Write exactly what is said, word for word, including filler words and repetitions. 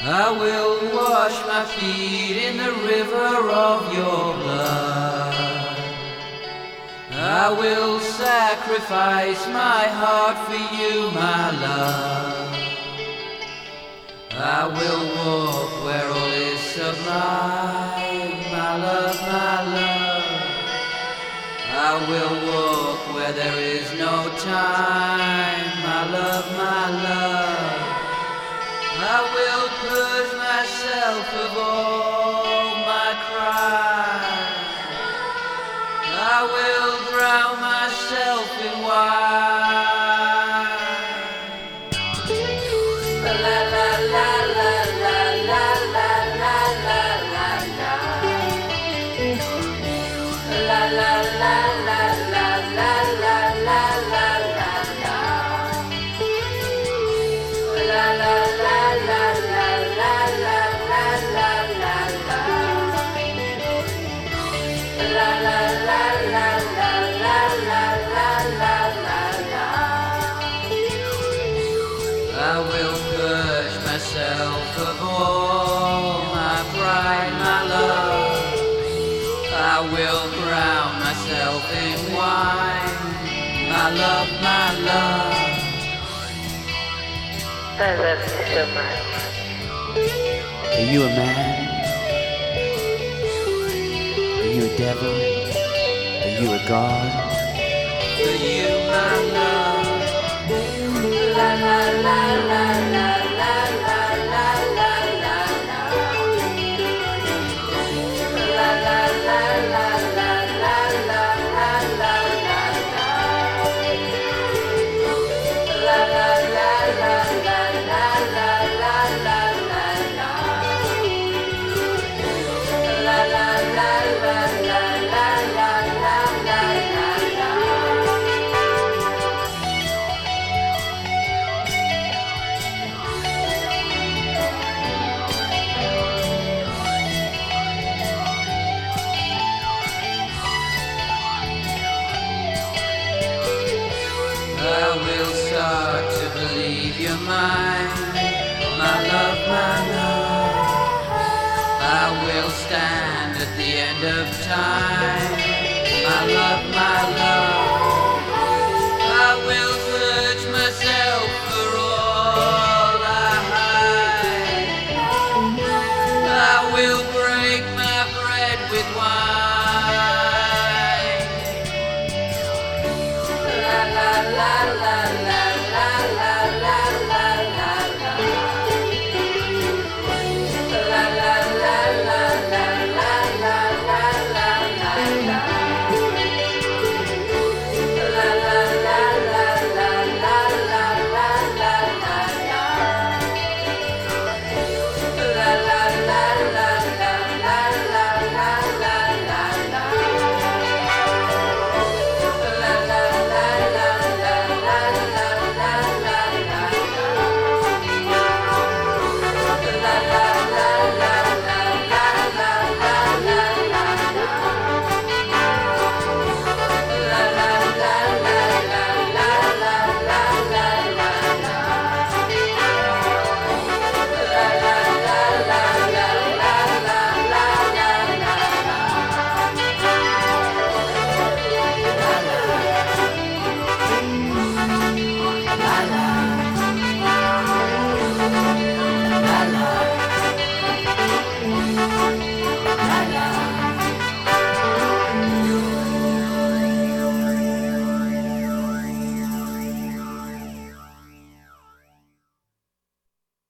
I will wash my feet in the river of your blood. I will sacrifice my heart for you, my love. I will walk where all is sublime, my love, my love. I will walk where there is no time, my love, my love. I will purge myself of all my crimes. I will drown myself in wine. La la la la la la la la la la la la. La la la la la la la la la la la. La la la la la la la la la la la. La la la la la la la la la la la. I will purge myself of all my pride, my love. I will drown myself in wine, my love, my love. I love you so much. Are you a man? Are you a devil? Are you a god? For you, my love. La la la la la la la la la la la. La la la la la la la la la la la. La la la la la la la la la la la. La la la la la la la la la la la. I will start to believe you're mine, my love, my love. I will stand at the end of time, my love, my love.